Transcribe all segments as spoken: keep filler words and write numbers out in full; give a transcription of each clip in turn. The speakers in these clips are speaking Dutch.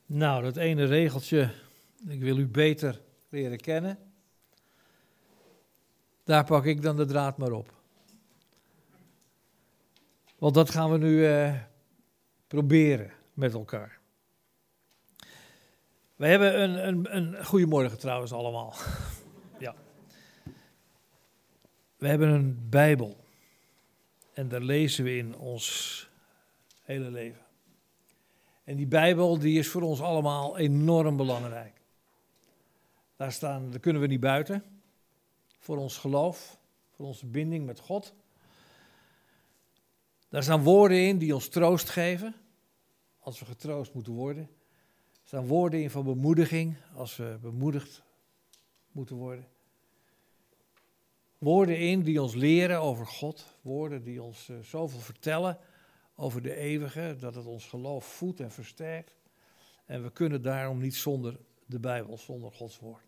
Nou, dat ene regeltje, ik wil u beter leren kennen. Daar pak ik dan de draad maar op. Want dat gaan we nu uh, proberen met elkaar. We hebben een, een, een goedemorgen trouwens allemaal. Ja. We hebben een Bijbel. En daar lezen we in ons hele leven. En die Bijbel die is voor ons allemaal enorm belangrijk. Daar, staan, daar kunnen we niet buiten. Voor ons geloof, voor onze binding met God. Daar staan woorden in die ons troost geven, als we getroost moeten worden. Er staan woorden in van bemoediging, als we bemoedigd moeten worden. Woorden in die ons leren over God, woorden die ons uh, zoveel vertellen over de eeuwige, dat het ons geloof voedt en versterkt. En we kunnen daarom niet zonder de Bijbel, zonder Gods woord.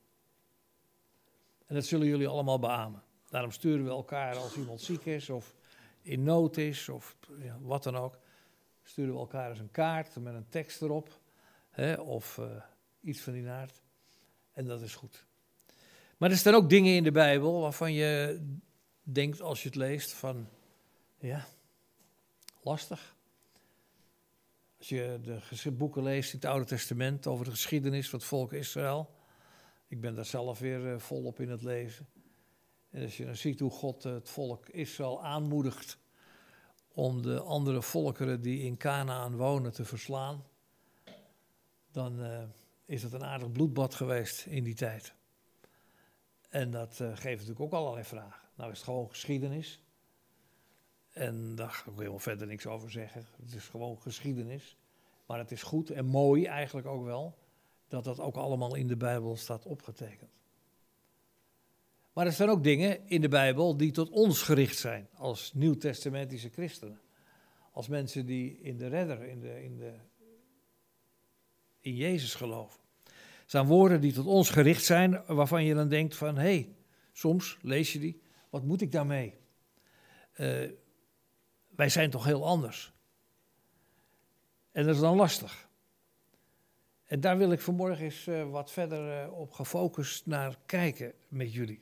En dat zullen jullie allemaal beamen. Daarom sturen we elkaar als iemand ziek is of in nood is of ja, wat dan ook. Sturen we elkaar eens een kaart met een tekst erop. Hè, of uh, iets van die aard. En dat is goed. Maar er staan ook dingen in de Bijbel waarvan je denkt als je het leest van, ja, lastig. Als je de boeken leest in het Oude Testament over de geschiedenis van het volk Israël. Ik ben daar zelf weer uh, volop in het lezen. En als je dan ziet hoe God uh, het volk Israël aanmoedigt om de andere volkeren die in Kanaan wonen te verslaan, dan uh, is het een aardig bloedbad geweest in die tijd. En dat uh, geeft natuurlijk ook allerlei vragen. Nou is het gewoon geschiedenis. En daar ga ik ook helemaal verder niks over zeggen. Het is gewoon geschiedenis. Maar het is goed en mooi eigenlijk ook wel, dat dat ook allemaal in de Bijbel staat opgetekend. Maar er staan ook dingen in de Bijbel die tot ons gericht zijn, als nieuwtestamentische christenen. Als mensen die in de redder, in, de, in, de, in Jezus geloven. Er staan woorden die tot ons gericht zijn, waarvan je dan denkt van, hé, hey, soms lees je die, wat moet ik daarmee? Uh, wij zijn toch heel anders. En dat is dan lastig. En daar wil ik vanmorgen eens uh, wat verder uh, op gefocust naar kijken met jullie.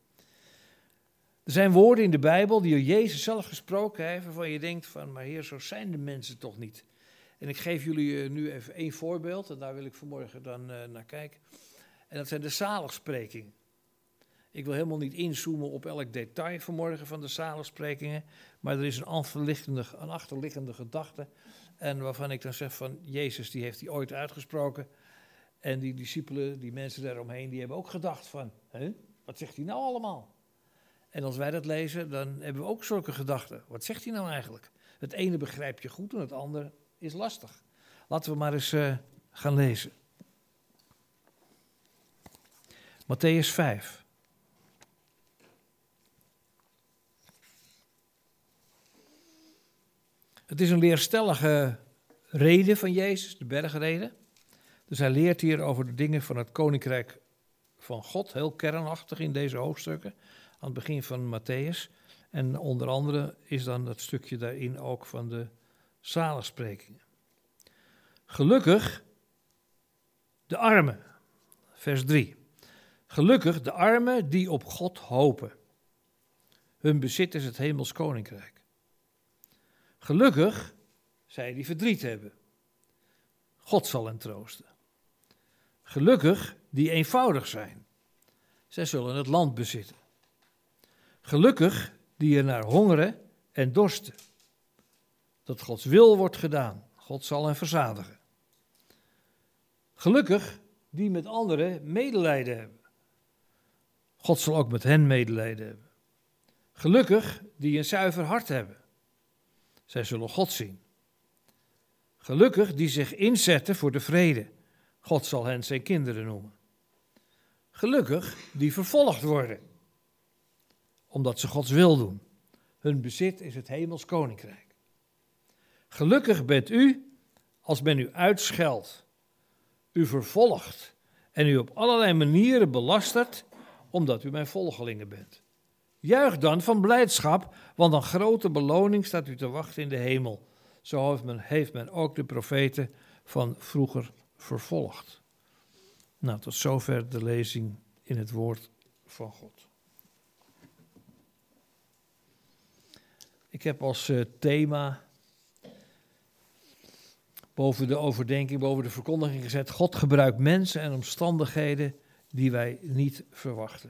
Er zijn woorden in de Bijbel die Jezus zelf gesproken heeft, waarvan je denkt van, maar Heer, zo zijn de mensen toch niet. En ik geef jullie uh, nu even één voorbeeld en daar wil ik vanmorgen dan uh, naar kijken. En dat zijn de zaligsprekingen. Ik wil helemaal niet inzoomen op elk detail vanmorgen van de zaligsprekingen, maar er is een achterliggende, een achterliggende gedachte. En waarvan ik dan zeg van, Jezus die heeft die ooit uitgesproken. En die discipelen, die mensen daaromheen, die hebben ook gedacht van, hè, wat zegt hij nou allemaal? En als wij dat lezen, dan hebben we ook zulke gedachten. Wat zegt hij nou eigenlijk? Het ene begrijp je goed en het andere is lastig. Laten we maar eens uh, gaan lezen. Mattheüs vijf. Het is een leerstellige rede van Jezus, de bergrede. Dus hij leert hier over de dingen van het koninkrijk van God, heel kernachtig in deze hoofdstukken, aan het begin van Mattheüs. En onder andere is dan dat stukje daarin ook van de zaligsprekingen. Gelukkig de armen, vers drie. Gelukkig de armen die op God hopen. Hun bezit is het hemels koninkrijk. Gelukkig zij die verdriet hebben. God zal hen troosten. Gelukkig die eenvoudig zijn. Zij zullen het land bezitten. Gelukkig die er naar hongeren en dorsten. Dat Gods wil wordt gedaan. God zal hen verzadigen. Gelukkig die met anderen medelijden hebben. God zal ook met hen medelijden hebben. Gelukkig die een zuiver hart hebben. Zij zullen God zien. Gelukkig die zich inzetten voor de vrede. God zal hen zijn kinderen noemen. Gelukkig die vervolgd worden, omdat ze Gods wil doen. Hun bezit is het hemels koninkrijk. Gelukkig bent u, als men u uitscheldt, u vervolgt en u op allerlei manieren belastert, omdat u mijn volgelingen bent. Juich dan van blijdschap, want een grote beloning staat u te wachten in de hemel. Zo heeft men, heeft men ook de profeten van vroeger vervolgt. Nou, tot zover de lezing in het woord van God. Ik heb als uh, thema boven de overdenking, boven de verkondiging gezet: God gebruikt mensen en omstandigheden die wij niet verwachten.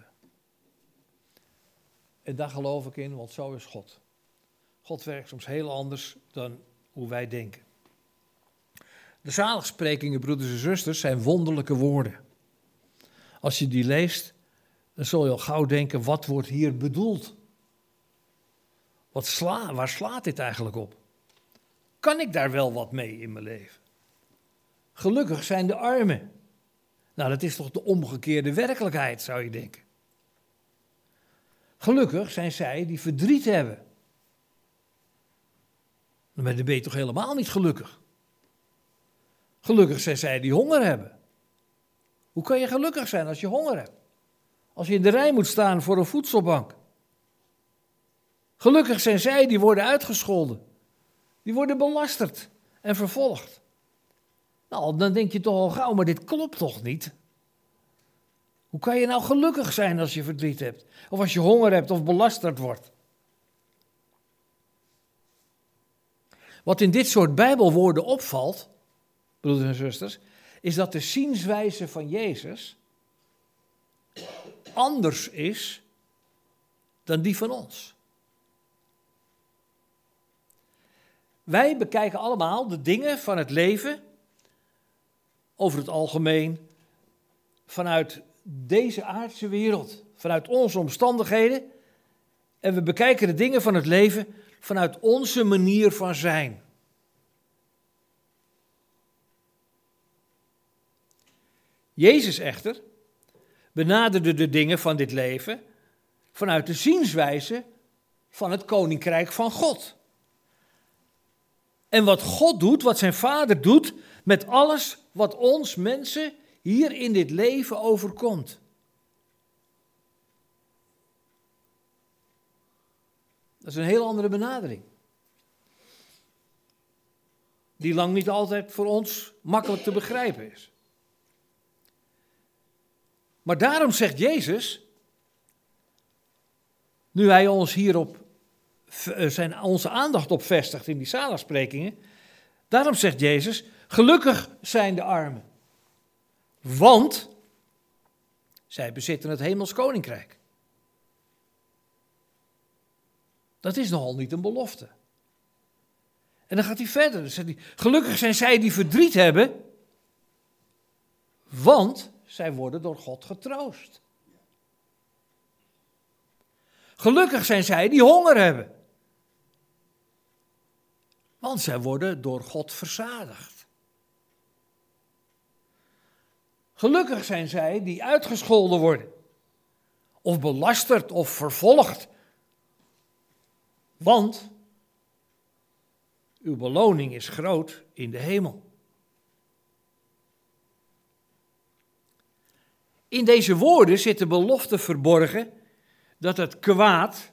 En daar geloof ik in, want zo is God. God werkt soms heel anders dan hoe wij denken. De zaligsprekingen, broeders en zusters, zijn wonderlijke woorden. Als je die leest, dan zul je al gauw denken: wat wordt hier bedoeld? Wat sla, waar slaat dit eigenlijk op? Kan ik daar wel wat mee in mijn leven? Gelukkig zijn de armen. Nou, dat is toch de omgekeerde werkelijkheid, zou je denken. Gelukkig zijn zij die verdriet hebben. Dan ben je toch helemaal niet gelukkig. Gelukkig zijn zij die honger hebben. Hoe kan je gelukkig zijn als je honger hebt? Als je in de rij moet staan voor een voedselbank. Gelukkig zijn zij die worden uitgescholden. Die worden belasterd en vervolgd. Nou, dan denk je toch al gauw, maar dit klopt toch niet? Hoe kan je nou gelukkig zijn als je verdriet hebt? Of als je honger hebt of belasterd wordt? Wat in dit soort Bijbelwoorden opvalt, broeders en zusters, is dat de zienswijze van Jezus anders is dan die van ons. Wij bekijken allemaal de dingen van het leven, over het algemeen, vanuit deze aardse wereld, vanuit onze omstandigheden. En we bekijken de dingen van het leven vanuit onze manier van zijn. Jezus echter benaderde de dingen van dit leven vanuit de zienswijze van het koninkrijk van God. En wat God doet, wat zijn Vader doet, met alles wat ons mensen hier in dit leven overkomt. Dat is een heel andere benadering. Die lang niet altijd voor ons makkelijk te begrijpen is. Maar daarom zegt Jezus, nu hij ons hierop zijn, onze aandacht op vestigt in die zaligsprekingen, daarom zegt Jezus, gelukkig zijn de armen, want zij bezitten het hemels koninkrijk. Dat is nogal niet een belofte. En dan gaat hij verder, dan zegt hij, gelukkig zijn zij die verdriet hebben, want zij worden door God getroost. Gelukkig zijn zij die honger hebben, want zij worden door God verzadigd. Gelukkig zijn zij die uitgescholden worden, of belasterd of vervolgd, want uw beloning is groot in de hemel. In deze woorden zit de belofte verborgen dat het kwaad,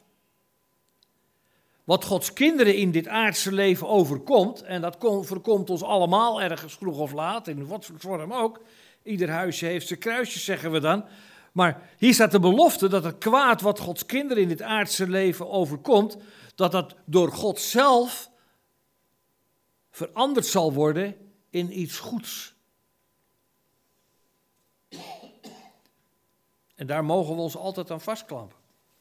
wat Gods kinderen in dit aardse leven overkomt, en dat voorkomt ons allemaal ergens vroeg of laat, in wat voor vorm ook, ieder huisje heeft zijn kruisjes, zeggen we dan, maar hier staat de belofte dat het kwaad wat Gods kinderen in dit aardse leven overkomt, dat dat door God zelf veranderd zal worden in iets goeds. En daar mogen we ons altijd aan vastklampen.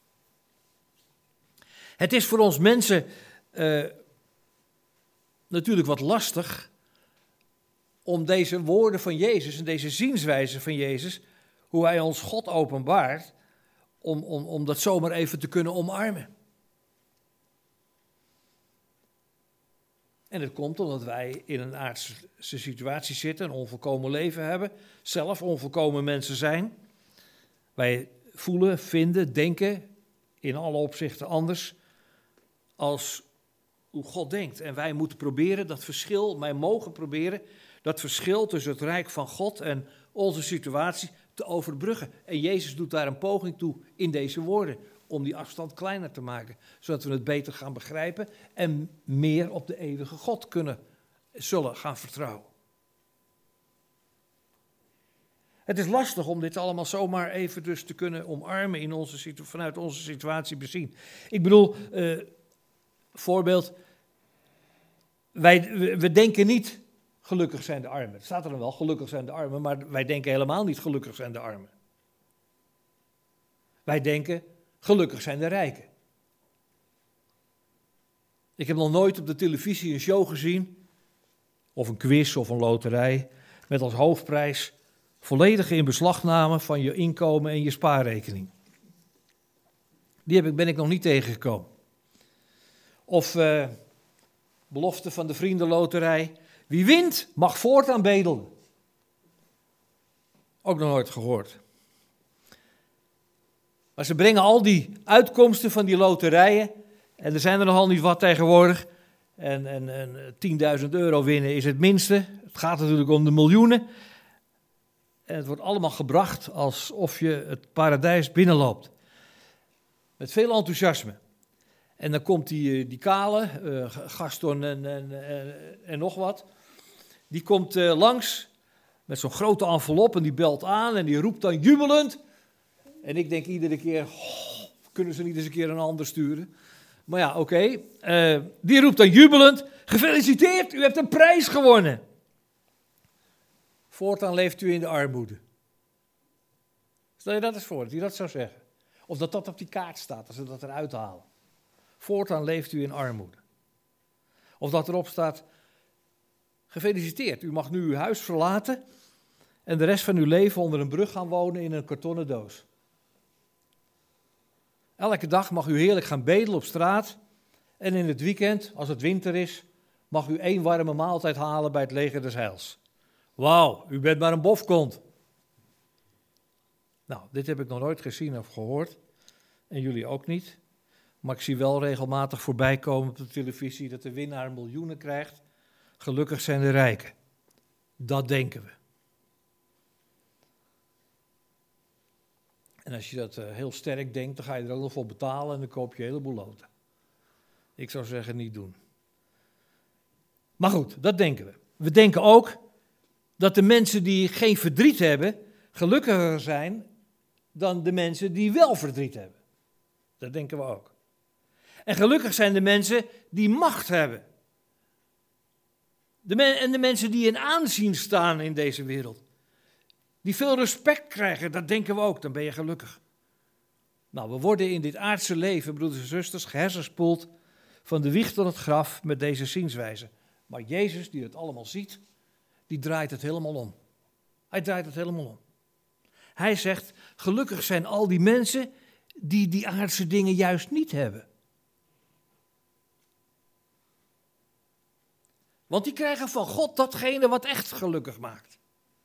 Het is voor ons mensen uh, natuurlijk wat lastig om deze woorden van Jezus en deze zienswijze van Jezus, hoe hij ons God openbaart, om, om, om dat zomaar even te kunnen omarmen. En dat komt omdat wij in een aardse situatie zitten, een onvolkomen leven hebben, zelf onvolkomen mensen zijn. Wij voelen, vinden, denken in alle opzichten anders als hoe God denkt. En wij moeten proberen dat verschil, wij mogen proberen dat verschil tussen het rijk van God en onze situatie te overbruggen. En Jezus doet daar een poging toe in deze woorden, om die afstand kleiner te maken, zodat we het beter gaan begrijpen en meer op de eeuwige God kunnen, zullen gaan vertrouwen. Het is lastig om dit allemaal zomaar even dus te kunnen omarmen in onze situ- vanuit onze situatie bezien. Ik bedoel, uh, voorbeeld, wij, we, we denken niet gelukkig zijn de armen. Het staat er dan wel, gelukkig zijn de armen, maar wij denken helemaal niet gelukkig zijn de armen. Wij denken gelukkig zijn de rijken. Ik heb nog nooit op de televisie een show gezien, of een quiz of een loterij, met als hoofdprijs volledige inbeslagname van je inkomen en je spaarrekening. Die heb ik, ben ik nog niet tegengekomen. Of uh, belofte van de vriendenloterij, wie wint mag voortaan bedelen. Ook nog nooit gehoord. Maar ze brengen al die uitkomsten van die loterijen, en er zijn er nogal niet wat tegenwoordig, en, en, en tienduizend euro winnen is het minste. Het gaat natuurlijk om de miljoenen. En het wordt allemaal gebracht alsof je het paradijs binnenloopt. Met veel enthousiasme. En dan komt die, die kale, uh, Gaston en, en, en, en nog wat, die komt uh, langs met zo'n grote envelop en die belt aan en die roept dan jubelend. En ik denk iedere keer, oh, kunnen ze niet eens een keer een ander sturen? Maar ja, oké. Okay. Uh, die roept dan jubelend, gefeliciteerd, u hebt een prijs gewonnen. Voortaan leeft u in de armoede. Stel je dat eens voor, dat hij dat zou zeggen. Of dat dat op die kaart staat, als ze dat eruit halen. Voortaan leeft u in armoede. Of dat erop staat, gefeliciteerd, u mag nu uw huis verlaten en de rest van uw leven onder een brug gaan wonen in een kartonnen doos. Elke dag mag u heerlijk gaan bedelen op straat en in het weekend, als het winter is, mag u één warme maaltijd halen bij het leger des heils. Wauw, u bent maar een bofkont. Nou, dit heb ik nog nooit gezien of gehoord. En jullie ook niet. Maar ik zie wel regelmatig voorbij komen op de televisie dat de winnaar miljoenen krijgt. Gelukkig zijn de rijken. Dat denken we. En als je dat uh, heel sterk denkt, dan ga je er ook nog voor betalen en dan koop je een heleboel loten. Ik zou zeggen, niet doen. Maar goed, dat denken we. We denken ook dat de mensen die geen verdriet hebben, gelukkiger zijn dan de mensen die wel verdriet hebben. Dat denken we ook. En gelukkig zijn de mensen die macht hebben. De men- en de mensen die in aanzien staan in deze wereld. Die veel respect krijgen, dat denken we ook, dan ben je gelukkig. Nou, we worden in dit aardse leven, broeders en zusters, gehersenspoeld van de wieg tot het graf met deze zienswijze. Maar Jezus, die het allemaal ziet, die draait het helemaal om. Hij draait het helemaal om. Hij zegt, gelukkig zijn al die mensen die die aardse dingen juist niet hebben. Want die krijgen van God datgene wat echt gelukkig maakt.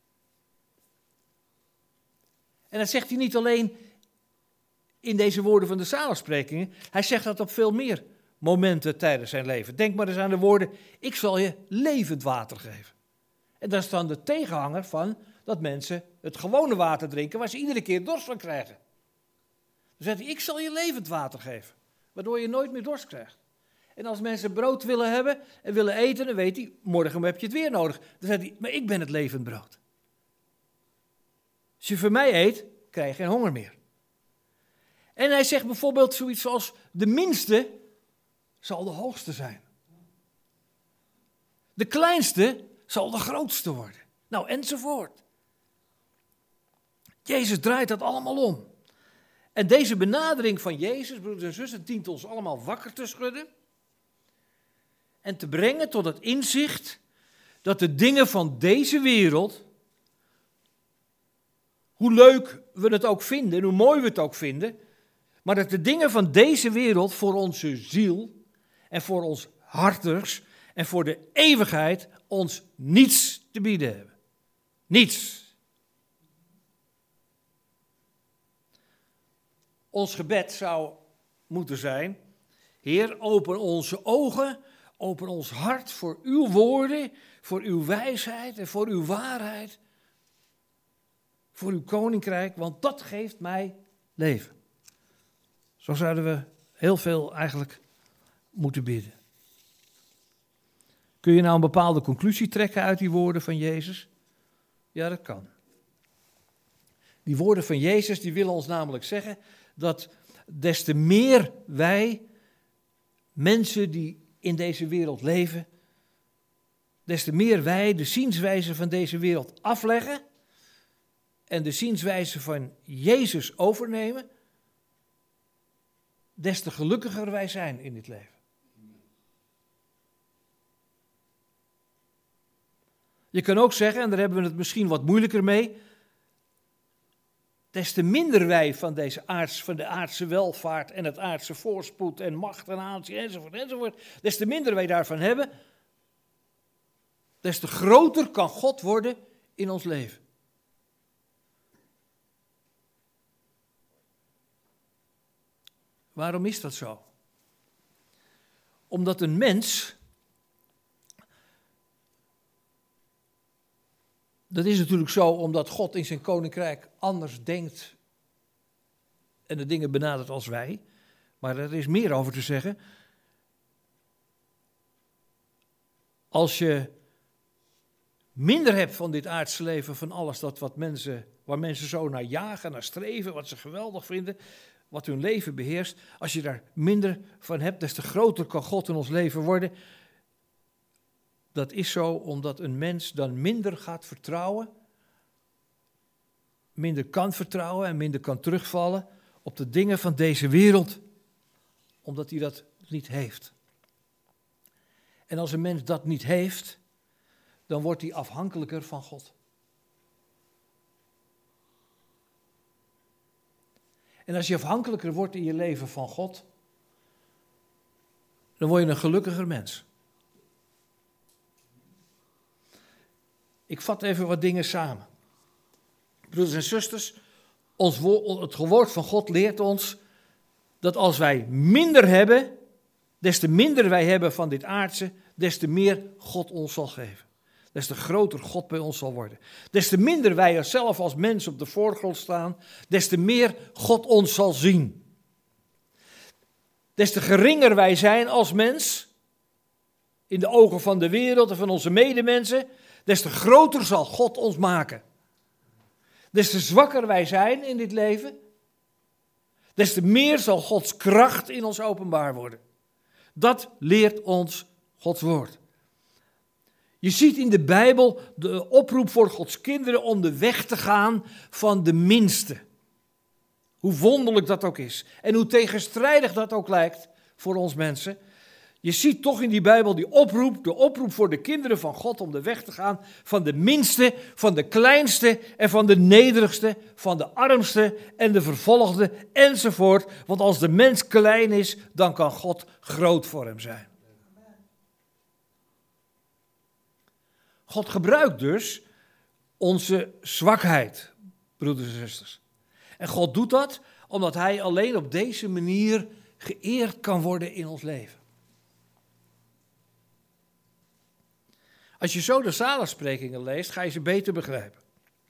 En dat zegt hij niet alleen in deze woorden van de zaligsprekingen. Hij zegt dat op veel meer momenten tijdens zijn leven. Denk maar eens aan de woorden, ik zal je levend water geven. En dat is dan de tegenhanger van dat mensen het gewone water drinken waar ze iedere keer dorst van krijgen. Dan zegt hij, ik zal je levend water geven, waardoor je nooit meer dorst krijgt. En als mensen brood willen hebben en willen eten, dan weet hij, morgen heb je het weer nodig. Dan zegt hij, maar ik ben het levend brood. Als je van mij eet, krijg je geen honger meer. En hij zegt bijvoorbeeld zoiets als, de minste zal de hoogste zijn. De kleinste zal de grootste worden. Nou, enzovoort. Jezus draait dat allemaal om. En deze benadering van Jezus, broeders en zussen, dient ons allemaal wakker te schudden. En te brengen tot het inzicht dat de dingen van deze wereld, hoe leuk we het ook vinden, hoe mooi we het ook vinden, maar dat de dingen van deze wereld voor onze ziel en voor ons harters en voor de eeuwigheid ons niets te bieden hebben. Niets. Ons gebed zou moeten zijn, Heer, open onze ogen, open ons hart voor uw woorden, voor uw wijsheid en voor uw waarheid, voor uw koninkrijk, want dat geeft mij leven. Zo zouden we heel veel eigenlijk moeten bidden. Kun je nou een bepaalde conclusie trekken uit die woorden van Jezus? Ja, dat kan. Die woorden van Jezus die willen ons namelijk zeggen dat des te meer wij, mensen die in deze wereld leven, des te meer wij de zienswijze van deze wereld afleggen en de zienswijze van Jezus overnemen, des te gelukkiger wij zijn in dit leven. Je kan ook zeggen, en daar hebben we het misschien wat moeilijker mee, des te minder wij van, deze aards, van de aardse welvaart en het aardse voorspoed en macht en aanzien enzovoort enzovoort, des te minder wij daarvan hebben, des te groter kan God worden in ons leven. Waarom is dat zo? Omdat een mens, dat is natuurlijk zo omdat God in zijn koninkrijk anders denkt en de dingen benadert als wij, maar er is meer over te zeggen. Als je minder hebt van dit aardse leven, van alles dat wat mensen, waar mensen zo naar jagen, naar streven, wat ze geweldig vinden, wat hun leven beheerst, als je daar minder van hebt, des te groter kan God in ons leven worden. Dat is zo omdat een mens dan minder gaat vertrouwen, minder kan vertrouwen en minder kan terugvallen op de dingen van deze wereld, omdat hij dat niet heeft. En als een mens dat niet heeft, dan wordt hij afhankelijker van God. En als je afhankelijker wordt in je leven van God, dan word je een gelukkiger mens. Ik vat even wat dingen samen. Broeders en zusters, ons wo- het woord van God leert ons dat als wij minder hebben, des te minder wij hebben van dit aardse, des te meer God ons zal geven. Des te groter God bij ons zal worden. Des te minder wij er zelf als mens op de voorgrond staan, des te meer God ons zal zien. Des te geringer wij zijn als mens, in de ogen van de wereld en van onze medemensen, des te groter zal God ons maken. Des te zwakker wij zijn in dit leven, des te meer zal Gods kracht in ons openbaar worden. Dat leert ons Gods woord. Je ziet in de Bijbel de oproep voor Gods kinderen om de weg te gaan van de minste. Hoe wonderlijk dat ook is. En hoe tegenstrijdig dat ook lijkt voor ons mensen. Je ziet toch in die Bijbel die oproep, de oproep voor de kinderen van God om de weg te gaan van de minste, van de kleinste en van de nederigste, van de armste en de vervolgde enzovoort. Want als de mens klein is, dan kan God groot voor hem zijn. God gebruikt dus onze zwakheid, broeders en zusters. En God doet dat omdat hij alleen op deze manier geëerd kan worden in ons leven. Als je zo de zaligsprekingen leest, ga je ze beter begrijpen.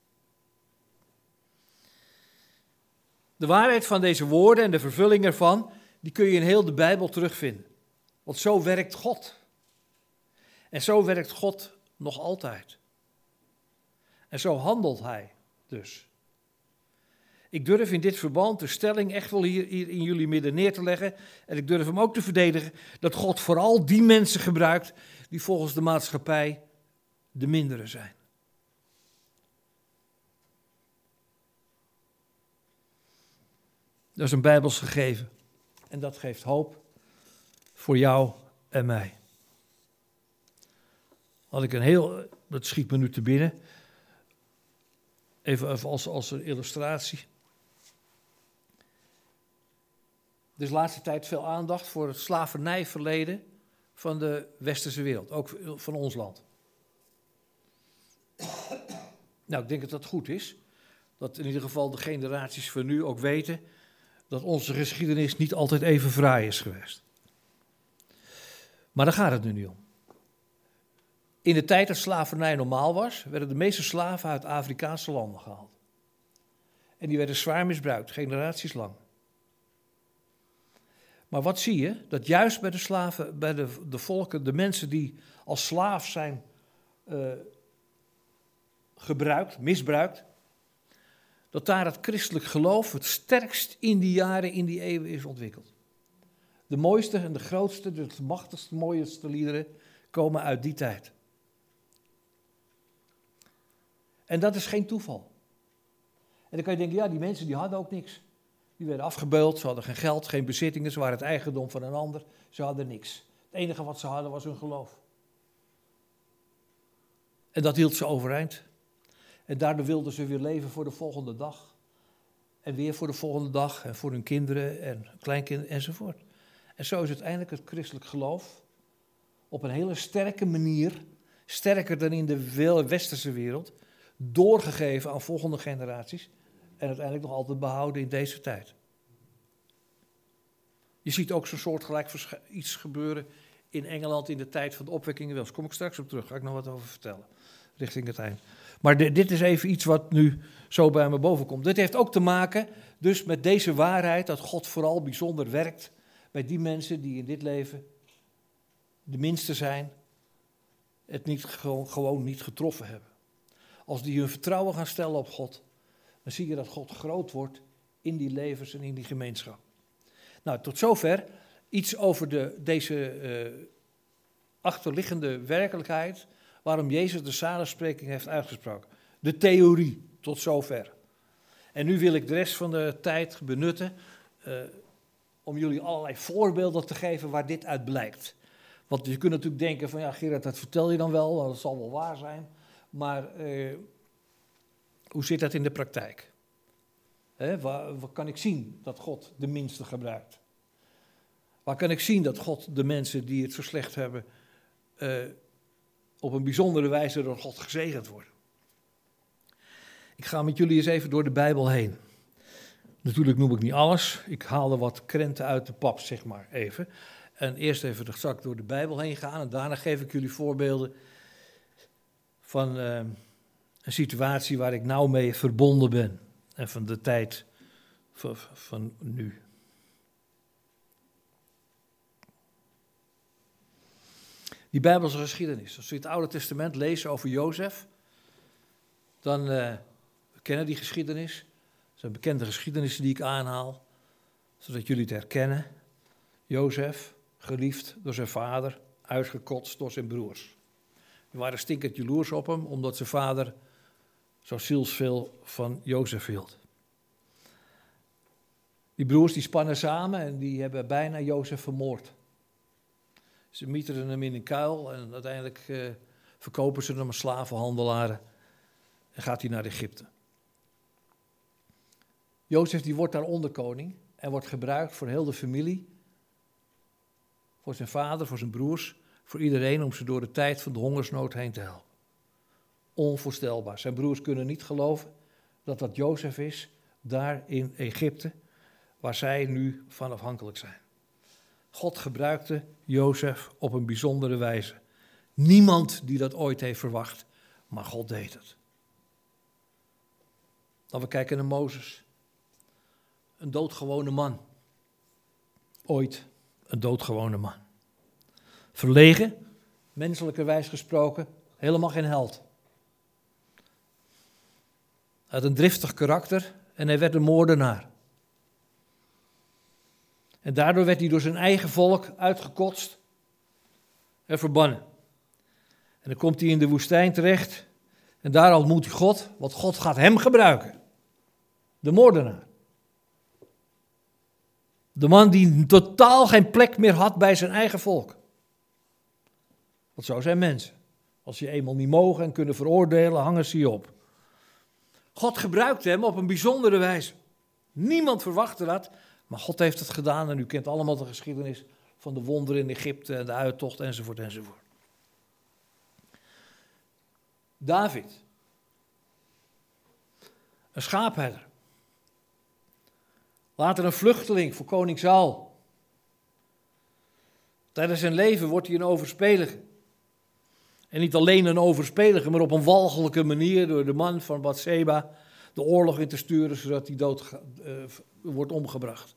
De waarheid van deze woorden en de vervulling ervan, die kun je in heel de Bijbel terugvinden. Want zo werkt God. En zo werkt God nog altijd. En zo handelt hij dus. Ik durf in dit verband de stelling echt wel hier, hier in jullie midden neer te leggen. En ik durf hem ook te verdedigen dat God vooral die mensen gebruikt die volgens de maatschappij de mindere zijn. Dat is een Bijbels gegeven. En dat geeft hoop voor jou en mij. Had ik een heel, dat schiet me nu te binnen, even, even als, als een illustratie. Er is de laatste tijd veel aandacht voor het slavernijverleden van de westerse wereld, ook van ons land. Nou, ik denk dat dat goed is, dat in ieder geval de generaties van nu ook weten dat onze geschiedenis niet altijd even fraai is geweest. Maar daar gaat het nu niet om. In de tijd dat slavernij normaal was, werden de meeste slaven uit Afrikaanse landen gehaald. En die werden zwaar misbruikt, generaties lang. Maar wat zie je? Dat juist bij de slaven, bij de, de volken, de mensen die als slaaf zijn uh, gebruikt, misbruikt, dat daar het christelijk geloof het sterkst in die jaren, in die eeuwen is ontwikkeld. De mooiste en de grootste, de machtigste, mooiste liederen komen uit die tijd. En dat is geen toeval. En dan kan je denken, ja, die mensen die hadden ook niks. Die werden afgebeuld, ze hadden geen geld, geen bezittingen, ze waren het eigendom van een ander. Ze hadden niks. Het enige wat ze hadden was hun geloof. En dat hield ze overeind. En daardoor wilden ze weer leven voor de volgende dag. En weer voor de volgende dag en voor hun kinderen en kleinkinderen enzovoort. En zo is uiteindelijk het christelijk geloof op een hele sterke manier, sterker dan in de westerse wereld, doorgegeven aan volgende generaties en uiteindelijk nog altijd behouden in deze tijd. Je ziet ook zo'n soortgelijk verschu- iets gebeuren in Engeland in de tijd van de opwekking. Daar kom ik straks op terug, ga ik nog wat over vertellen, richting het eind. Maar de, dit is even iets wat nu zo bij me boven komt. Dit heeft ook te maken dus met deze waarheid dat God vooral bijzonder werkt bij die mensen die in dit leven de minste zijn, het niet, gewoon, gewoon niet getroffen hebben. Als die hun vertrouwen gaan stellen op God, dan zie je dat God groot wordt in die levens en in die gemeenschap. Nou, tot zover iets over de, deze uh, achterliggende werkelijkheid, waarom Jezus de zaligspreking heeft uitgesproken. De theorie, tot zover. En nu wil ik de rest van de tijd benutten uh, om jullie allerlei voorbeelden te geven waar dit uit blijkt. Want je kunt natuurlijk denken van, ja Gerard, dat vertel je dan wel, dat zal wel waar zijn. Maar uh, hoe zit dat in de praktijk? Hè, waar, waar kan ik zien dat God de minste gebruikt? Waar kan ik zien dat God de mensen die het zo slecht hebben, uh, op een bijzondere wijze door God gezegend worden? Ik ga met jullie eens even door de Bijbel heen. Natuurlijk noem ik niet alles. Ik haal er wat krenten uit de pap, zeg maar, even. En eerst even de zak door de Bijbel heen gaan. En daarna geef ik jullie voorbeelden van uh, een situatie waar ik nauw mee verbonden ben. En van de tijd van, van nu. Die Bijbelse geschiedenis. Als we het Oude Testament lezen over Jozef, dan uh, we kennen die geschiedenis. Dat zijn bekende geschiedenissen die ik aanhaal, zodat jullie het herkennen. Jozef, geliefd door zijn vader, uitgekotst door zijn broers. Die waren stinkend jaloers op hem, omdat zijn vader zo zielsveel van Jozef hield. Die broers die spannen samen en die hebben bijna Jozef vermoord. Ze mieteren hem in een kuil en uiteindelijk uh, verkopen ze hem als slavenhandelaren en gaat hij naar Egypte. Jozef die wordt daar onderkoning en wordt gebruikt voor heel de familie, voor zijn vader, voor zijn broers, voor iedereen om ze door de tijd van de hongersnood heen te helpen. Onvoorstelbaar. Zijn broers kunnen niet geloven dat dat Jozef is, daar in Egypte, waar zij nu van afhankelijk zijn. God gebruikte Jozef op een bijzondere wijze. Niemand die dat ooit heeft verwacht, maar God deed het. Dan we kijken naar Mozes. Een doodgewone man. Ooit een doodgewone man. Verlegen, menselijkerwijs gesproken, helemaal geen held. Hij had een driftig karakter en hij werd een moordenaar. En daardoor werd hij door zijn eigen volk uitgekotst en verbannen. En dan komt hij in de woestijn terecht en daar ontmoet hij God, want God gaat hem gebruiken. De moordenaar. De man die totaal geen plek meer had bij zijn eigen volk. Want zo zijn mensen. Als je eenmaal niet mogen en kunnen veroordelen, hangen ze je op. God gebruikt hem op een bijzondere wijze. Niemand verwachtte dat, maar God heeft het gedaan. En u kent allemaal de geschiedenis van de wonderen in Egypte en de uittocht enzovoort enzovoort. David. Een schaapherder. Later een vluchteling voor koning Saul. Tijdens zijn leven wordt hij een overspelige. En niet alleen een overspelige, maar op een walgelijke manier door de man van Bathseba de oorlog in te sturen, zodat hij dood uh, wordt omgebracht.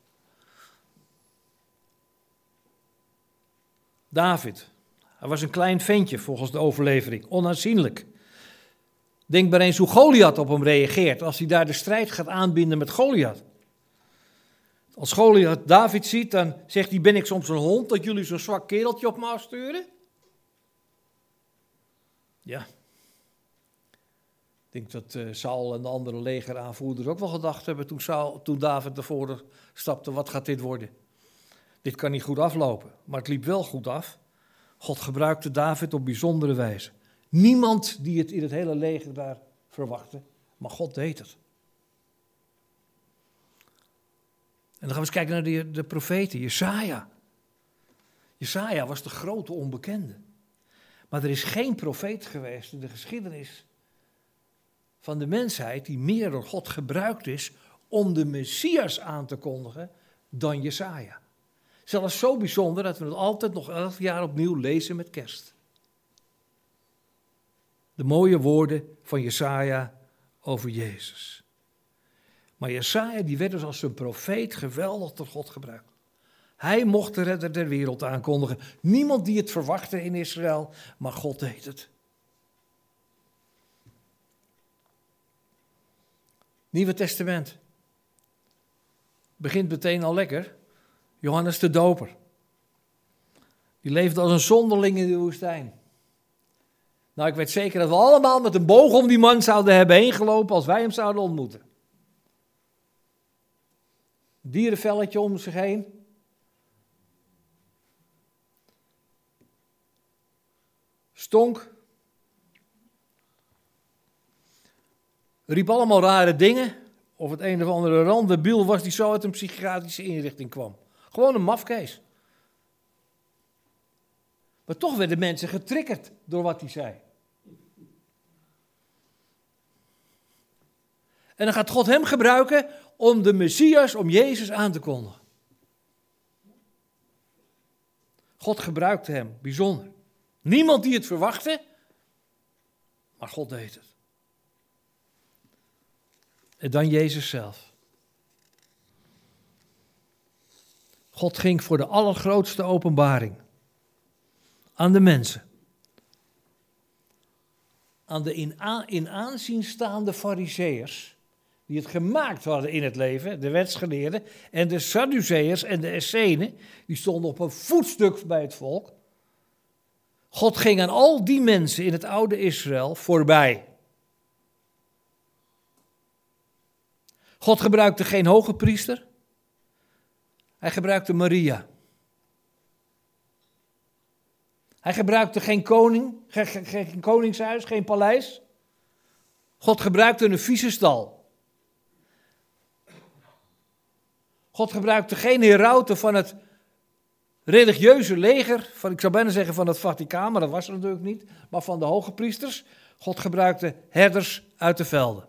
David. Hij was een klein ventje volgens de overlevering, onaanzienlijk. Denk maar eens hoe Goliath op hem reageert als hij daar de strijd gaat aanbinden met Goliath. Als Goliath David ziet, dan zegt hij, ben ik soms een hond dat jullie zo'n zwak kereltje op me afsturen? Ja. Ik denk dat uh, Saul en de andere legeraanvoerders ook wel gedacht hebben toen, Saul, toen David ervoor stapte, wat gaat dit worden? Dit kan niet goed aflopen, maar het liep wel goed af. God gebruikte David op bijzondere wijze. Niemand die het in het hele leger daar verwachtte, maar God deed het. En dan gaan we eens kijken naar de, de profeten, Jesaja. Jesaja was de grote onbekende. Maar er is geen profeet geweest in de geschiedenis van de mensheid die meer door God gebruikt is om de Messias aan te kondigen dan Jesaja. Zelfs zo bijzonder dat we het altijd nog elk jaar opnieuw lezen met kerst. De mooie woorden van Jesaja over Jezus. Maar Jesaja die werd dus als een profeet geweldig door God gebruikt. Hij mocht de redder der wereld aankondigen. Niemand die het verwachtte in Israël, maar God deed het. Nieuwe Testament. Begint meteen al lekker. Johannes de Doper. Die leefde als een zonderling in de woestijn. Nou, ik weet zeker dat we allemaal met een boog om die man zouden hebben heen gelopen als wij hem zouden ontmoeten. Dierenvelletje om zich heen. Stonk. Riep allemaal rare dingen. Of het een of andere randebiel was die zo uit een psychiatrische inrichting kwam. Gewoon een mafkees. Maar toch werden mensen getriggerd door wat hij zei. En dan gaat God hem gebruiken om de Messias, om Jezus aan te kondigen. God gebruikte hem, bijzonder. Niemand die het verwachtte, maar God deed het. En dan Jezus zelf. God ging voor de allergrootste openbaring aan de mensen. Aan de in, a- in aanzien staande fariseërs, die het gemaakt hadden in het leven, de wetsgeleerden, en de Sadduceërs en de Essenen, die stonden op een voetstuk bij het volk. God ging aan al die mensen in het oude Israël voorbij. God gebruikte geen hoge priester. Hij gebruikte Maria. Hij gebruikte geen koning, geen, geen, geen koningshuis, geen paleis. God gebruikte een vieze stal. God gebruikte geen herauten van het religieuze leger, van, ik zou bijna zeggen van het Vaticaan, maar dat was er natuurlijk niet, maar van de hoge priesters. God gebruikte herders uit de velden.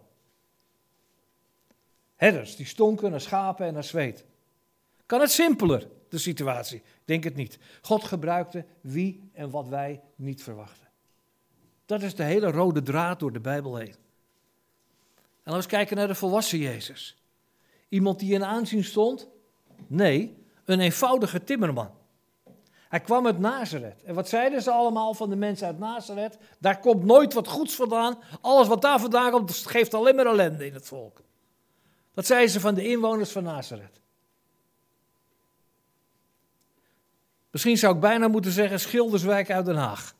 Herders die stonken naar schapen en naar zweet. Kan het simpeler, de situatie? Ik denk het niet. God gebruikte wie en wat wij niet verwachten. Dat is de hele rode draad door de Bijbel heen. En laten we eens kijken naar de volwassen Jezus. Iemand die in aanzien stond? Nee, een eenvoudige timmerman. Hij kwam uit Nazareth. En wat zeiden ze allemaal van de mensen uit Nazareth? Daar komt nooit wat goeds vandaan. Alles wat daar vandaan komt, geeft alleen maar ellende in het volk. Wat zeiden ze van de inwoners van Nazareth? Misschien zou ik bijna moeten zeggen Schilderswijk uit Den Haag.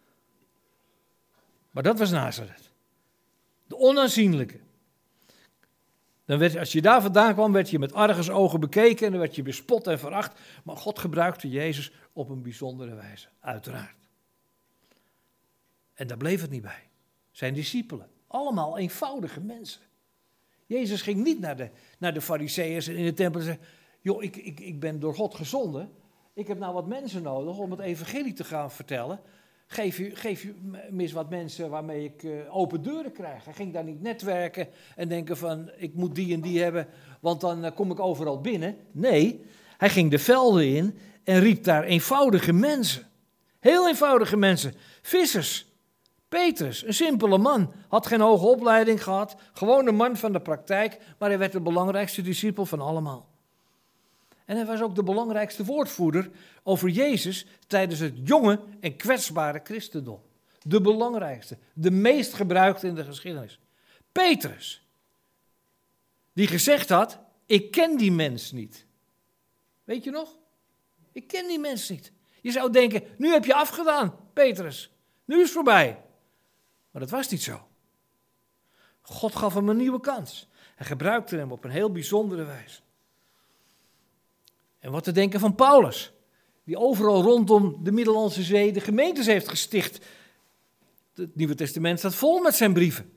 Maar dat was Nazareth. De onaanzienlijke. Dan werd, als je daar vandaan kwam, werd je met argusogen bekeken en dan werd je bespot en veracht. Maar God gebruikte Jezus op een bijzondere wijze, uiteraard. En daar bleef het niet bij. Zijn discipelen, allemaal eenvoudige mensen. Jezus ging niet naar de, naar de Farizeeërs in de tempel en zei, joh, ik, ik, ik ben door God gezonden. Ik heb nou wat mensen nodig om het evangelie te gaan vertellen. Geef je, geef je mis wat mensen waarmee ik uh, open deuren krijg. Hij ging daar niet netwerken en denken van, ik moet die en die hebben, want dan uh, kom ik overal binnen. Nee, hij ging de velden in en riep daar eenvoudige mensen. Heel eenvoudige mensen. Vissers. Petrus, een simpele man, had geen hoge opleiding gehad. Gewoon een man van de praktijk, maar hij werd de belangrijkste discipel van allemaal. En hij was ook de belangrijkste woordvoerder over Jezus tijdens het jonge en kwetsbare christendom. De belangrijkste, de meest gebruikte in de geschiedenis. Petrus, die gezegd had, ik ken die mens niet. Weet je nog? Ik ken die mens niet. Je zou denken, nu heb je afgedaan, Petrus. Nu is het voorbij. Maar dat was niet zo. God gaf hem een nieuwe kans. Hij gebruikte hem op een heel bijzondere wijze. En wat te denken van Paulus, die overal rondom de Middellandse Zee de gemeentes heeft gesticht. Het Nieuwe Testament staat vol met zijn brieven.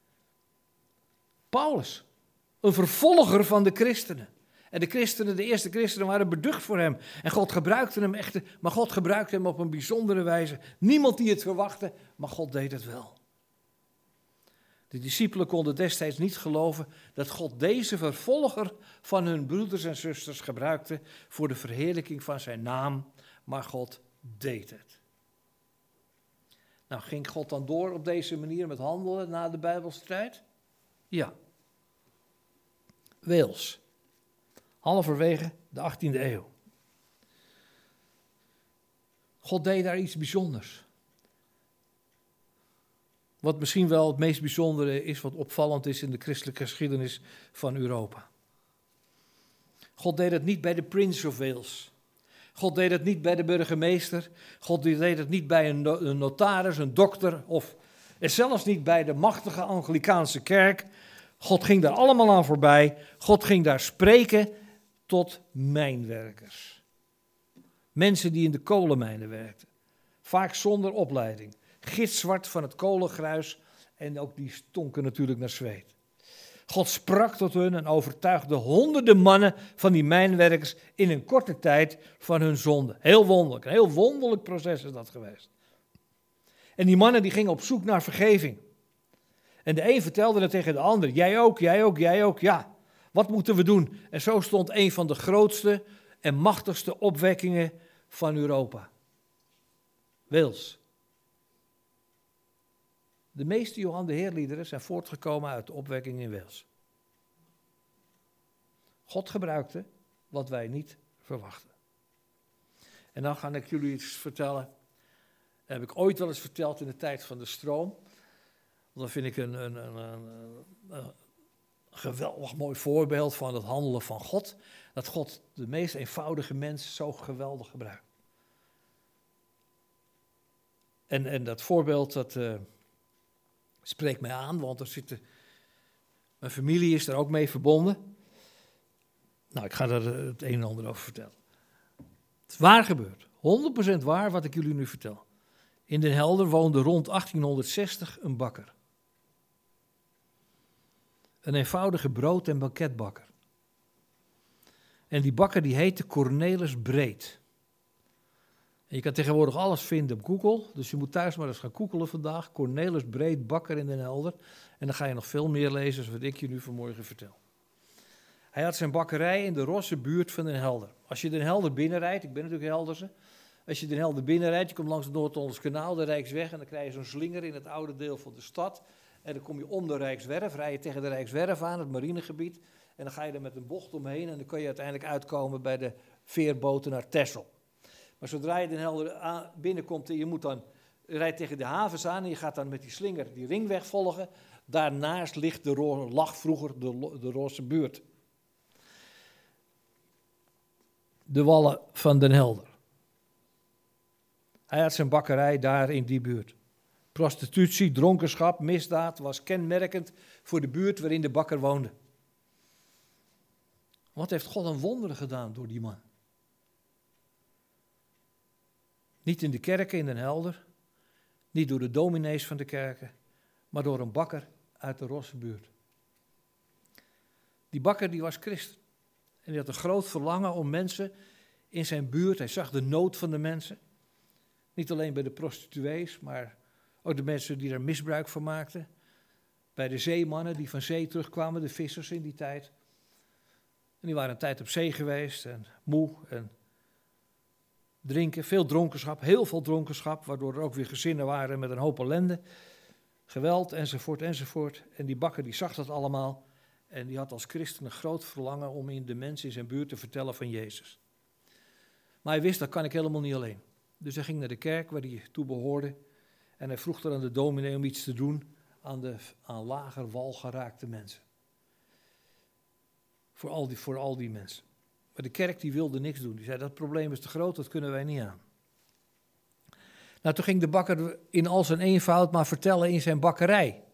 Paulus, een vervolger van de christenen. En de christenen, de eerste christenen, waren beducht voor hem. En God gebruikte hem echt, maar God gebruikte hem op een bijzondere wijze. Niemand die het verwachtte, maar God deed het wel. De discipelen konden destijds niet geloven dat God deze vervolger van hun broeders en zusters gebruikte voor de verheerlijking van zijn naam, maar God deed het. Nou, ging God dan door op deze manier met handelen na de Bijbelstrijd? Ja. Wales, halverwege de achttiende eeuw. God deed daar iets bijzonders. Wat misschien wel het meest bijzondere is, wat opvallend is in de christelijke geschiedenis van Europa. God deed het niet bij de Prince of Wales. God deed het niet bij de burgemeester. God deed het niet bij een notaris, een dokter of en zelfs niet bij de machtige Anglikaanse kerk. God ging daar allemaal aan voorbij. God ging daar spreken tot mijnwerkers. Mensen die in de kolenmijnen werkten. Vaak zonder opleiding. Gitzwart van het kolengruis en ook die stonken natuurlijk naar zweet. God sprak tot hun en overtuigde honderden mannen van die mijnwerkers in een korte tijd van hun zonde. Heel wonderlijk, een heel wonderlijk proces is dat geweest. En die mannen die gingen op zoek naar vergeving. En de een vertelde het tegen de ander, jij ook, jij ook, jij ook, ja. Wat moeten we doen? En zo stond een van de grootste en machtigste opwekkingen van Europa. Wales. De meeste Johan de Heerliederen zijn voortgekomen uit de opwekking in Wales. God gebruikte wat wij niet verwachten. En dan ga ik jullie iets vertellen. Dat heb ik ooit wel eens verteld in de tijd van de stroom. Dat vind ik een, een, een, een, een geweldig mooi voorbeeld van het handelen van God. Dat God de meest eenvoudige mens zo geweldig gebruikt. En, en dat voorbeeld dat uh, spreekt mij aan, want er zitten, mijn familie is er ook mee verbonden. Nou, ik ga daar het een en ander over vertellen. Het is waar gebeurd. honderd procent waar wat ik jullie nu vertel. In Den Helder woonde rond achttienhonderdzestig een bakker. Een eenvoudige brood- en banketbakker. En die bakker die heette Cornelis Breed. En je kan tegenwoordig alles vinden op Google, dus je moet thuis maar eens gaan googelen vandaag. Cornelis Breed, bakker in Den Helder. En dan ga je nog veel meer lezen, zoals wat ik je nu vanmorgen vertel. Hij had zijn bakkerij in de Rosse buurt van Den Helder. Als je Den Helder binnenrijdt, ik ben natuurlijk Helderse. Als je Den Helder binnenrijdt, je komt langs het Noord-Hollands Kanaal, de Rijksweg, en dan krijg je zo'n slinger in het oude deel van de stad. En dan kom je om de Rijkswerf, rij je tegen de Rijkswerf aan, het marinegebied. En dan ga je er met een bocht omheen en dan kun je uiteindelijk uitkomen bij de veerboten naar Texel. Maar zodra je Den Helder binnenkomt en je moet dan, je rijdt tegen de havens aan en je gaat dan met die slinger die ringweg volgen. Daarnaast ligt de, lag vroeger de, de Rosse buurt. De wallen van Den Helder. Hij had zijn bakkerij daar in die buurt. Prostitutie, dronkenschap, misdaad was kenmerkend voor de buurt waarin de bakker woonde. Wat heeft God een wonder gedaan door die man? Niet in de kerken in Den Helder, niet door de dominees van de kerken, maar door een bakker uit de Rosse buurt. Die bakker die was christen en die had een groot verlangen om mensen in zijn buurt, hij zag de nood van de mensen. Niet alleen bij de prostituees, maar ook de mensen die er misbruik van maakten. Bij de zeemannen die van zee terugkwamen, de vissers in die tijd. En die waren een tijd op zee geweest en moe en drinken. Veel dronkenschap, heel veel dronkenschap, waardoor er ook weer gezinnen waren met een hoop ellende. Geweld enzovoort enzovoort. En die bakker die zag dat allemaal. En die had als christen een groot verlangen om in de mensen in zijn buurt te vertellen van Jezus. Maar hij wist, dat kan ik helemaal niet alleen. Dus hij ging naar de kerk waar hij toe behoorde. En hij vroeg er aan de dominee om iets te doen aan, de, aan lager wal geraakte mensen. Voor al, die, voor al die mensen. Maar de kerk die wilde niks doen. Die zei, dat probleem is te groot, dat kunnen wij niet aan. Nou, toen ging de bakker in al zijn eenvoud maar vertellen in zijn bakkerij.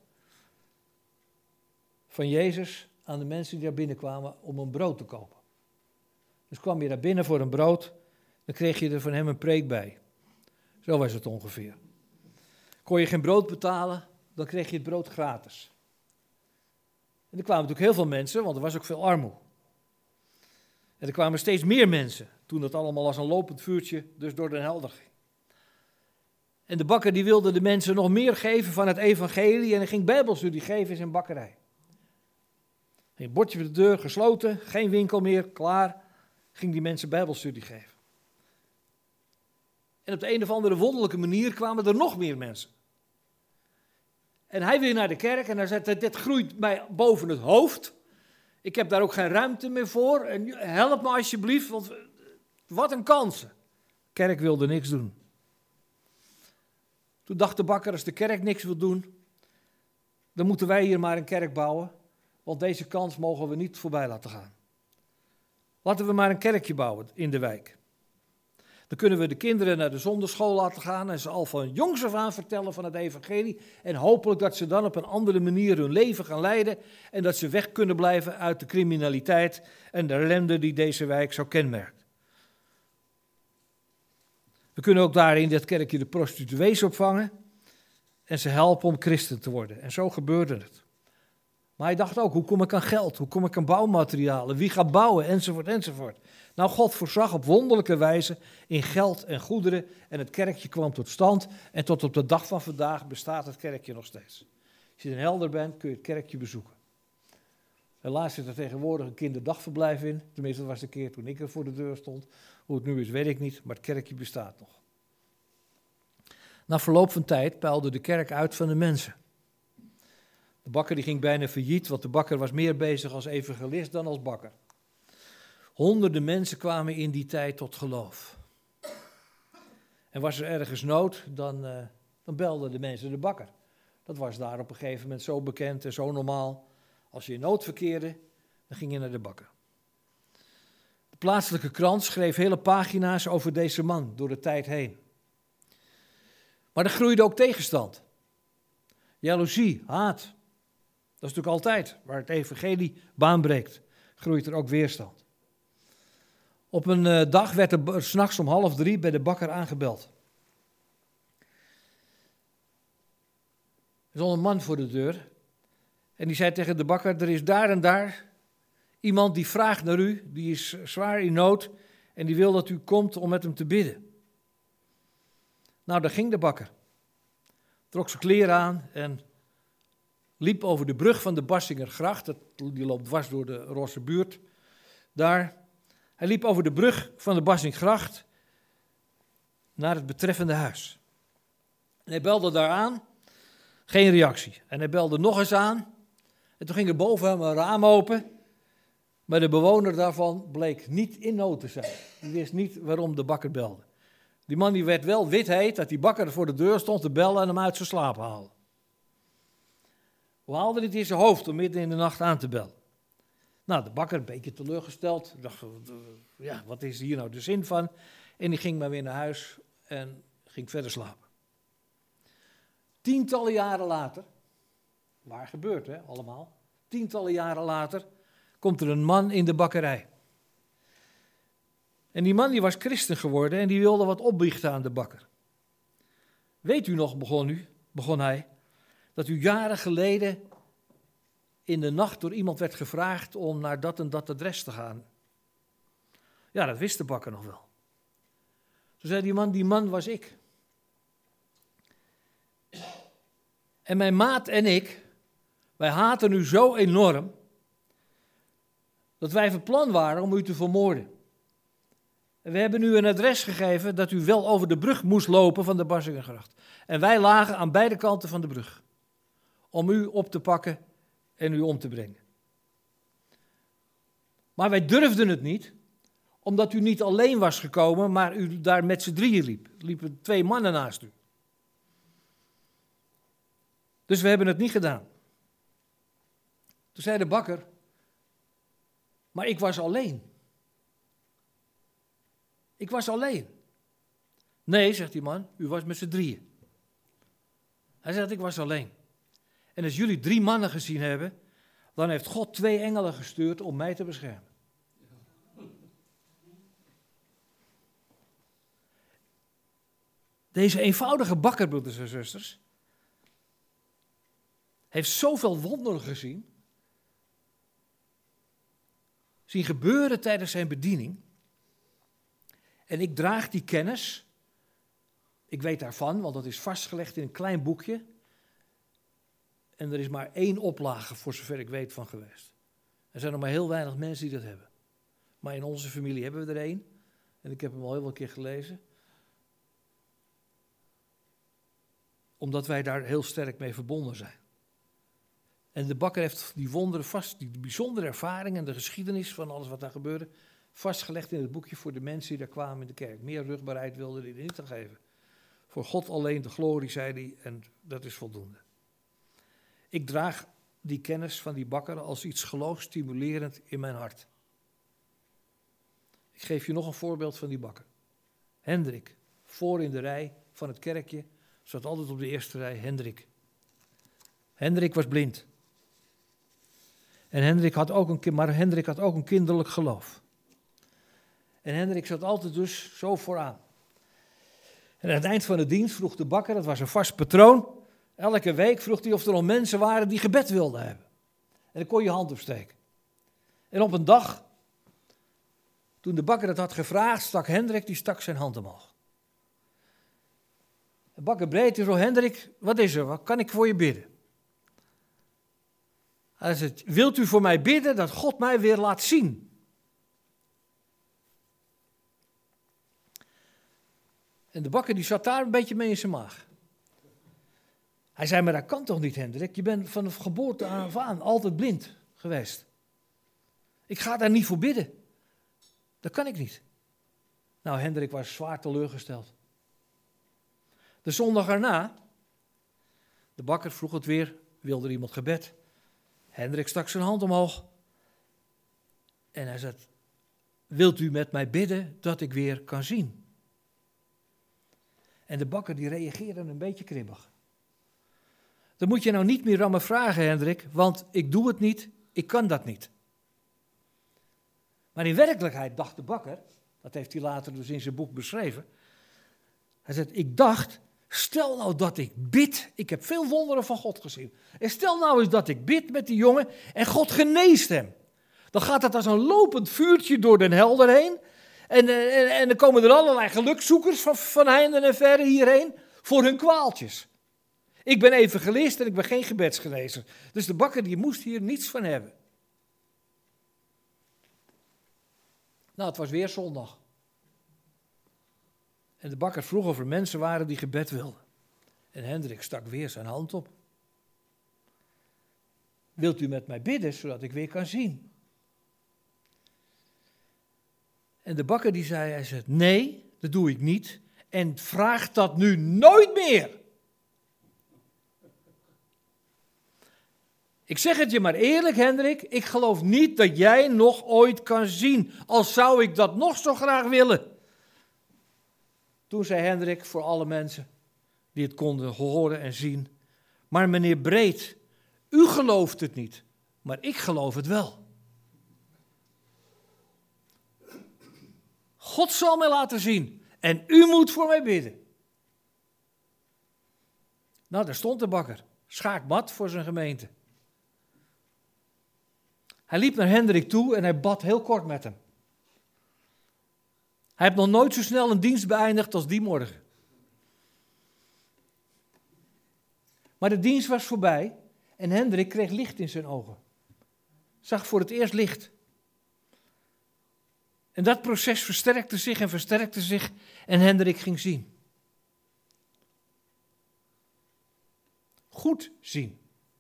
Van Jezus aan de mensen die daar binnenkwamen om een brood te kopen. Dus kwam je daar binnen voor een brood, dan kreeg je er van hem een preek bij. Zo was het ongeveer. Kon je geen brood betalen, dan kreeg je het brood gratis. En er kwamen natuurlijk heel veel mensen, want er was ook veel armoede. En er kwamen steeds meer mensen, toen dat allemaal als een lopend vuurtje dus door Den Helder ging. En de bakker die wilde de mensen nog meer geven van het evangelie en hij ging bijbelstudie geven in zijn bakkerij. Een bordje voor de deur, gesloten, geen winkel meer, klaar, ging die mensen bijbelstudie geven. En op de een of andere wonderlijke manier kwamen er nog meer mensen. En hij weer naar de kerk en hij zei, dit groeit mij boven het hoofd. Ik heb daar ook geen ruimte meer voor. En help me alsjeblieft, want wat een kansen. De kerk wilde niks doen. Toen dacht de bakker, als de kerk niks wil doen, dan moeten wij hier maar een kerk bouwen. Want deze kans mogen we niet voorbij laten gaan. Laten we maar een kerkje bouwen in de wijk. Dan kunnen we de kinderen naar de zondagschool laten gaan en ze al van jongs af aan vertellen van het evangelie. En hopelijk dat ze dan op een andere manier hun leven gaan leiden en dat ze weg kunnen blijven uit de criminaliteit en de ellende die deze wijk zo kenmerkt. We kunnen ook daar in dit kerkje de prostituees opvangen en ze helpen om christen te worden. En zo gebeurde het. Maar hij dacht ook, hoe kom ik aan geld? Hoe kom ik aan bouwmaterialen? Wie gaat bouwen? Enzovoort, enzovoort. Nou, God voorzag op wonderlijke wijze in geld en goederen en het kerkje kwam tot stand. En tot op de dag van vandaag bestaat het kerkje nog steeds. Als je in Helder bent, kun je het kerkje bezoeken. Helaas zit er tegenwoordig een kinderdagverblijf in. Tenminste, dat was de keer toen ik er voor de deur stond. Hoe het nu is, weet ik niet, maar het kerkje bestaat nog. Na verloop van tijd peilde de kerk uit van de mensen. De bakker die ging bijna failliet, want de bakker was meer bezig als evangelist dan als bakker. Honderden mensen kwamen in die tijd tot geloof. En was er ergens nood, dan, uh, dan belden de mensen de bakker. Dat was daar op een gegeven moment zo bekend en zo normaal. Als je in nood verkeerde, dan ging je naar de bakker. De plaatselijke krant schreef hele pagina's over deze man door de tijd heen. Maar er groeide ook tegenstand. Jaloezie, haat. Dat is natuurlijk altijd, waar het evangelie baan breekt, groeit er ook weerstand. Op een uh, dag werd er 's nachts om half drie bij de bakker aangebeld. Er stond een man voor de deur en die zei tegen de bakker, er is daar en daar iemand die vraagt naar u, die is zwaar in nood en die wil dat u komt om met hem te bidden. Nou, daar ging de bakker. Trok zijn kleren aan en liep over de brug van de Bassingergracht, dat, die loopt dwars door de Rosse buurt, daar. Hij liep over de brug van de Bassingergracht naar het betreffende huis. En hij belde daar aan, geen reactie. En hij belde nog eens aan, en toen ging er boven hem een raam open, maar de bewoner daarvan bleek niet in nood te zijn. Die wist niet waarom de bakker belde. Die man die werd wel wit heet, dat die bakker voor de deur stond te bellen en hem uit zijn slaap haalde. Hoe haalde hij het in zijn hoofd om midden in de nacht aan te bellen? Nou, de bakker, een beetje teleurgesteld, dacht, ja, wat is hier nou de zin van? En die ging maar weer naar huis en ging verder slapen. Tientallen jaren later, waar gebeurt hè, allemaal, tientallen jaren later, komt er een man in de bakkerij. En die man die was christen geworden en die wilde wat opbiechten aan de bakker. Weet u nog, begon, u, begon hij, dat u jaren geleden in de nacht door iemand werd gevraagd om naar dat en dat adres te gaan? Ja, dat wist de bakker nog wel. Toen zei die man, die man was ik. En mijn maat en ik, wij haten u zo enorm, dat wij van plan waren om u te vermoorden. En we hebben u een adres gegeven dat u wel over de brug moest lopen van de Bassingergracht. En wij lagen aan beide kanten van de brug, om u op te pakken en u om te brengen. Maar wij durfden het niet, omdat u niet alleen was gekomen, maar u daar met z'n drieën liep. Er liepen twee mannen naast u. Dus we hebben het niet gedaan. Toen zei de bakker, maar ik was alleen. Ik was alleen. Nee, zegt die man, u was met z'n drieën. Hij zegt, ik was alleen. En als jullie drie mannen gezien hebben, dan heeft God twee engelen gestuurd om mij te beschermen. Deze eenvoudige bakker, broeders en zusters, heeft zoveel wonderen gezien, zien gebeuren tijdens zijn bediening. En ik draag die kennis, ik weet daarvan, want dat is vastgelegd in een klein boekje. En er is maar één oplage, voor zover ik weet, van geweest. Er zijn nog maar heel weinig mensen die dat hebben. Maar in onze familie hebben we er één. En ik heb hem al heel veel keer gelezen. Omdat wij daar heel sterk mee verbonden zijn. En de bakker heeft die wonderen vast, die bijzondere ervaring en de geschiedenis van alles wat daar gebeurde, vastgelegd in het boekje voor de mensen die daar kwamen in de kerk. Meer rugbaarheid wilde hij er niet aan geven. Voor God alleen de glorie, zei hij, en dat is voldoende. Ik draag die kennis van die bakker als iets geloofstimulerend in mijn hart. Ik geef je nog een voorbeeld van die bakker. Hendrik, voor in de rij van het kerkje, zat altijd op de eerste rij Hendrik. Hendrik was blind. En Hendrik had ook een, maar Hendrik had ook een kinderlijk geloof. En Hendrik zat altijd dus zo vooraan. En aan het eind van de dienst vroeg de bakker, dat was een vast patroon, elke week vroeg hij of er nog mensen waren die gebed wilden hebben. En dan kon je hand opsteken. En op een dag, toen de bakker het had gevraagd, stak Hendrik, die stak zijn hand omhoog. De bakker breed, hij zei, Hendrik, wat is er, wat kan ik voor je bidden? Hij zei, wilt u voor mij bidden dat God mij weer laat zien? En de bakker die zat daar een beetje mee in zijn maag. Hij zei, maar dat kan toch niet, Hendrik? Je bent vanaf geboorte af aan altijd blind geweest. Ik ga daar niet voor bidden. Dat kan ik niet. Nou, Hendrik was zwaar teleurgesteld. De zondag erna, de bakker vroeg het weer, wilde er iemand gebed. Hendrik stak zijn hand omhoog. En hij zei, wilt u met mij bidden dat ik weer kan zien? En de bakker die reageerde een beetje kribbig. Dan moet je nou niet meer aan me vragen, Hendrik, want ik doe het niet, ik kan dat niet. Maar in werkelijkheid dacht de bakker, dat heeft hij later dus in zijn boek beschreven. Hij zegt, ik dacht, stel nou dat ik bid, ik heb veel wonderen van God gezien. En stel nou eens dat ik bid met die jongen en God geneest hem. Dan gaat dat als een lopend vuurtje door den helder heen. En, en, en dan komen er allerlei gelukzoekers van, van heinde en verre hierheen voor hun kwaaltjes. Ik ben evangelist en ik ben geen gebedsgenezer. Dus de bakker die moest hier niets van hebben. Nou, het was weer zondag. En de bakker vroeg of er mensen waren die gebed wilden. En Hendrik stak weer zijn hand op. Wilt u met mij bidden, zodat ik weer kan zien? En de bakker die zei, hij zei, nee, dat doe ik niet. En vraag dat nu nooit meer. Ik zeg het je maar eerlijk, Hendrik, ik geloof niet dat jij nog ooit kan zien, al zou ik dat nog zo graag willen. Toen zei Hendrik voor alle mensen die het konden horen en zien, maar meneer Breed, u gelooft het niet, maar ik geloof het wel. God zal mij laten zien en u moet voor mij bidden. Nou, daar stond de bakker, schaakmat voor zijn gemeente. Hij liep naar Hendrik toe en hij bad heel kort met hem. Hij heeft nog nooit zo snel een dienst beëindigd als die morgen. Maar de dienst was voorbij en Hendrik kreeg licht in zijn ogen. Zag voor het eerst licht. En dat proces versterkte zich en versterkte zich en Hendrik ging zien. Goed zien.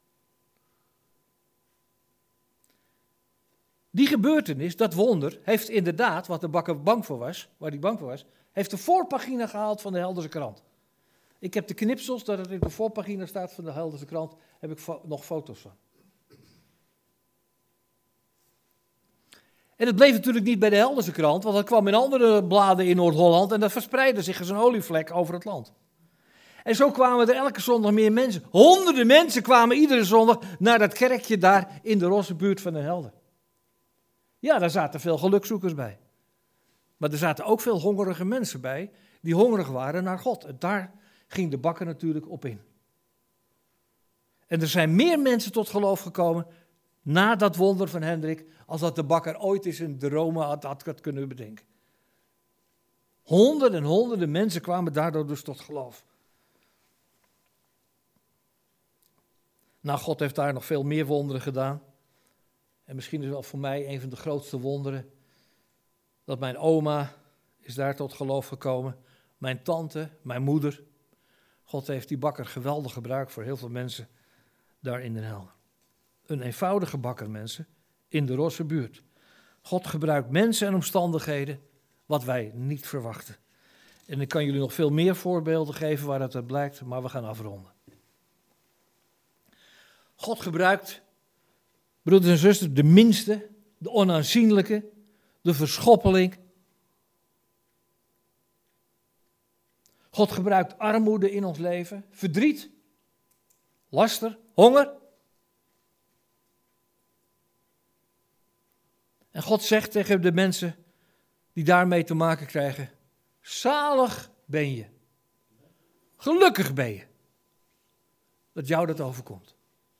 Die gebeurtenis, dat wonder, heeft inderdaad, wat de bakker bang voor was, waar hij bang voor was, heeft de voorpagina gehaald van de Helderse Krant. Ik heb de knipsels, dat het in de voorpagina staat van de Gelderse Krant, heb ik fo- nog foto's van. En het bleef natuurlijk niet bij de Gelderse Krant, want dat kwam in andere bladen in Noord-Holland en dat verspreidde zich als een olievlek over het land. En zo kwamen er elke zondag meer mensen. Honderden mensen kwamen iedere zondag naar dat kerkje daar in de Rosse buurt van Den Helder. Ja, daar zaten veel gelukzoekers bij. Maar er zaten ook veel hongerige mensen bij, die hongerig waren naar God. En daar ging de bakker natuurlijk op in. En er zijn meer mensen tot geloof gekomen na dat wonder van Hendrik, als dat de bakker ooit eens in dromen had, had, had kunnen bedenken. Honderden en honderden mensen kwamen daardoor dus tot geloof. Nou, God heeft daar nog veel meer wonderen gedaan. En misschien is wel voor mij een van de grootste wonderen dat mijn oma is daar tot geloof gekomen. Mijn tante, mijn moeder. God heeft die bakker geweldig gebruikt voor heel veel mensen daar in Den Helder. Een eenvoudige bakker, mensen, in de Rosse buurt. God gebruikt mensen en omstandigheden wat wij niet verwachten. En ik kan jullie nog veel meer voorbeelden geven waar dat uit blijkt, maar we gaan afronden. God gebruikt, broeders en zusters, de minste, de onaanzienlijke, de verschoppeling. God gebruikt armoede in ons leven, verdriet, laster, honger. En God zegt tegen de mensen die daarmee te maken krijgen, zalig ben je, gelukkig ben je, dat jou dat overkomt.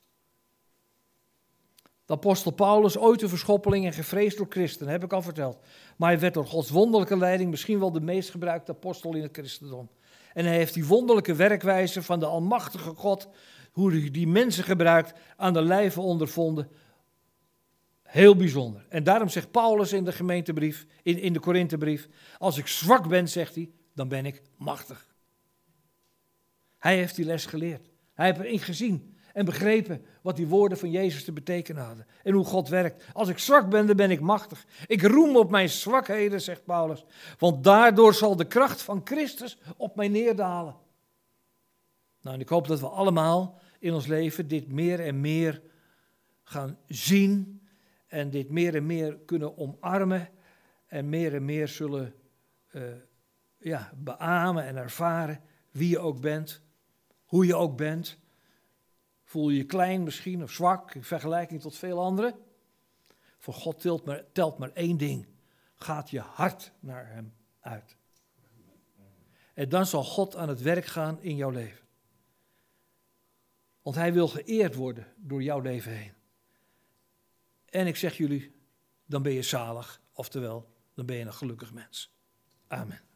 De apostel Paulus, ooit een verschoppeling en gevreesd door christenen, heb ik al verteld. Maar hij werd door Gods wonderlijke leiding misschien wel de meest gebruikte apostel in het christendom. En hij heeft die wonderlijke werkwijze van de almachtige God, hoe hij die mensen gebruikt, aan de lijve ondervonden. Heel bijzonder. En daarom zegt Paulus in de gemeentebrief, in, in de Korinthebrief, als ik zwak ben, zegt hij, dan ben ik machtig. Hij heeft die les geleerd. Hij heeft erin gezien en begrepen wat die woorden van Jezus te betekenen hadden. En hoe God werkt. Als ik zwak ben, dan ben ik machtig. Ik roem op mijn zwakheden, zegt Paulus. Want daardoor zal de kracht van Christus op mij neerdalen. Nou, en ik hoop dat we allemaal in ons leven dit meer en meer gaan zien. En dit meer en meer kunnen omarmen. En meer en meer zullen uh, ja, beamen en ervaren wie je ook bent. Hoe je ook bent. Voel je je klein misschien of zwak in vergelijking tot veel anderen? Voor God telt maar, telt maar één ding. Gaat je hart naar hem uit. En dan zal God aan het werk gaan in jouw leven. Want hij wil geëerd worden door jouw leven heen. En ik zeg jullie, dan ben je zalig. Oftewel, dan ben je een gelukkig mens. Amen.